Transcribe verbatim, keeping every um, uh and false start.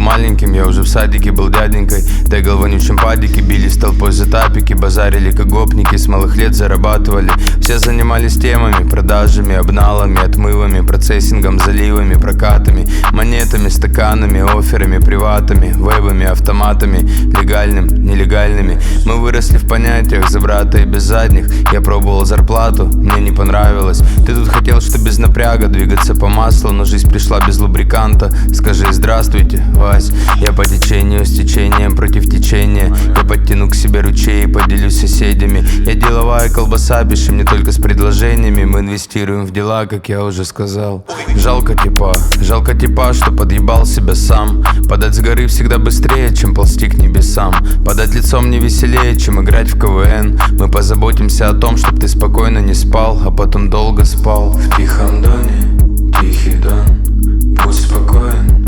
маленьким, я уже в садике был дяденькой. Тегал в вонючем падике, бились толпой за тапики. Базарили как гопники, с малых лет зарабатывали. Все занимались темами, продажами, обналами, отмывами, процессингом, заливами, прокатами, монетами, стаканами, офферами, приватами, вебами, автоматами, легальным, нелегальными. Мы выросли в понятиях за брата и без задних. Я пробовал зарплату, мне не понравилось. Ты тут хотел, что без напряга двигаться по маслу, но жизнь пришла без лубриканта. Скажи здравствуйте, Вась. Я по течению, с течением против течения. Я подтяну к себе ручей и поделюсь с соседями. Я деловая колбаса, пиши мне только с предложениями. Мы инвестируем в дела, как я уже сказал. Жалко типа, жалко типа, что подъебал себя сам. Подать с горы всегда быстрее, чем ползти к небесам. Подать лицом не веселее, чем играть в ка вэ эн. Мы позаботимся о том, чтоб ты спокойно не спал, а потом долго спал. В тихом доне, тихий дон, будь спокоен.